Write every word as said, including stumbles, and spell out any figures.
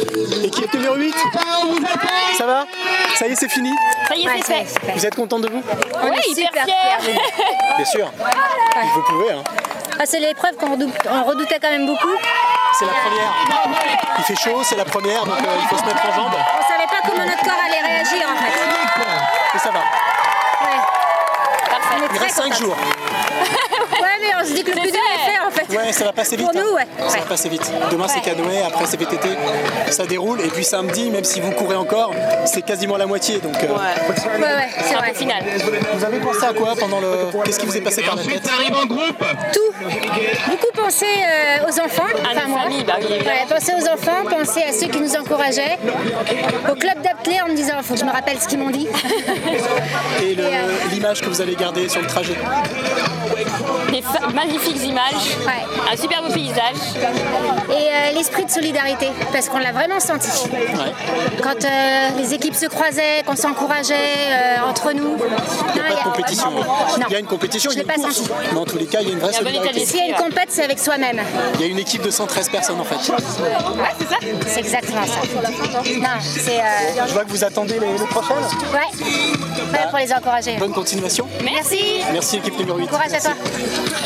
Équipe numéro huit, ça va? Ça y est, c'est fini? Ça y est, c'est fait. Vous êtes contente de vous? On est hyper fiers. Bien sûr, vous pouvez. Hein. Ah, c'est l'épreuve qu'on redoute, on redoutait quand même beaucoup. C'est la première. Il fait chaud, c'est la première, donc euh, il faut se mettre en jambes. On savait pas comment notre corps allait réagir en fait. Et ça va. Ouais. Parfait. On est Il très reste cinq contents. jours. Ouais, mais on se dit que le plus dur est fait en fait. Ouais, ça va passer vite. Pour nous, ouais. Ça Ouais. va passer vite. Demain, c'est canoë, après, c'est V T T. Ça déroule. Et puis samedi, même si vous courez encore, c'est quasiment la moitié. Donc, euh, Ouais. Ouais, ouais, c'est Un vrai. peu final. vous avez pensé à quoi pendant le. Qu'est-ce qui vous est passé par la tête? arrive en groupe. Tout. Beaucoup penser euh, aux enfants. À enfin nos moi. familles, bah oui, évidemment. Ouais, penser aux enfants, penser à ceux qui nous encourageaient. Au club d'athlètes en me disant, faut que je me rappelle ce qu'ils m'ont dit. Et le- Et, euh, l'image que vous allez garder sur le trajet? Des fa- magnifiques images, Ouais. un super beau paysage. Et euh, l'esprit de solidarité, parce qu'on l'a vraiment senti. Ouais. Quand euh, les équipes se croisaient, qu'on s'encourageait euh, entre nous. Il n'y a pas de compétition. Non. Il y a une compétition, Je il y a l'ai une pas course. senti. Mais en tous les cas, il y a une vraie Il y a un bon état solidarité. S'il y a une compète, c'est avec soi-même. Il y a une équipe de cent treize personnes en fait. Ouais, c'est ça. C'est exactement ça. Non, c'est... euh, Je vois que vous attendez les, les prochaines. Ouais. Ouais, pour les encourager. Bonne continuation. Merci. Merci équipe numéro huit. Courage à Merci. toi.